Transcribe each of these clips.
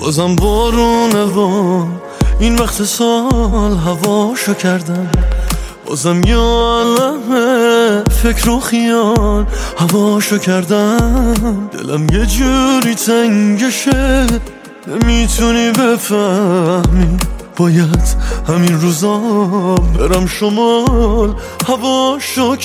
بازم بارونه و این وقت سال هواشو کردم، بازم یه عالمه فکر و خیال هواشو کردم. دلم یه جوری تنگشه نمیتونی بفهمی، باید همین روزا برم شمال هواشو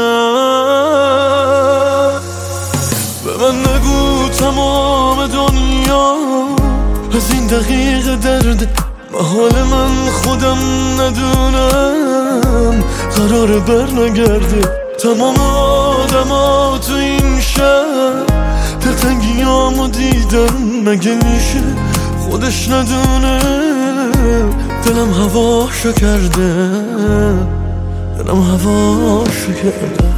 کردم. به من نگو تمام دنیا از این دقیقه درده، محال من خودم ندونم قرار بر نگرده. تمام آدما تو این شهر دلتنگیامو دیدن، مگه میشه خودش ندونه دلم هواشو کرده، دلم هواشو کرده.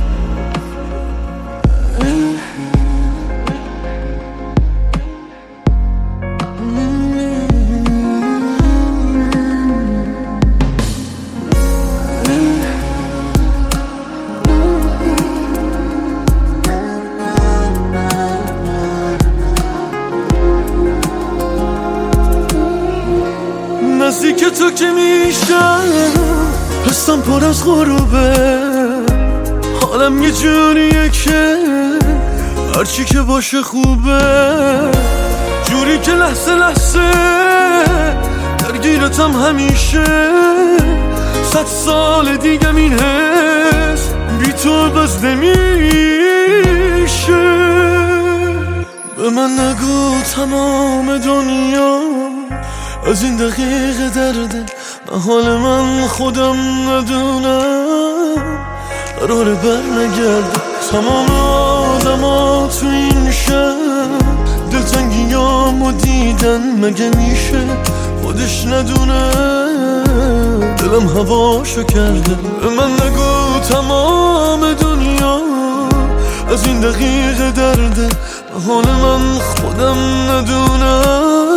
نزدیک تو که میشم حسم پر از غروبه، حالم یه جوریه که هرچی که باشه خوبه، جوری که لحظه لحظه درگیرتم همیشه. 100 سال دیگم این حس بی تو بس نمیشه. به من نگو تمام دنیا از این دقیقه درده، محال من خودم ندونم قرار بر نگرده. تمام آدما تو این شهر دلتنگیامو دیدن، مگه میشه خودش ندونه دلم هواشو کرده. به من نگو تمام دنیا از این دقیقه درده، محال من خودم ندونم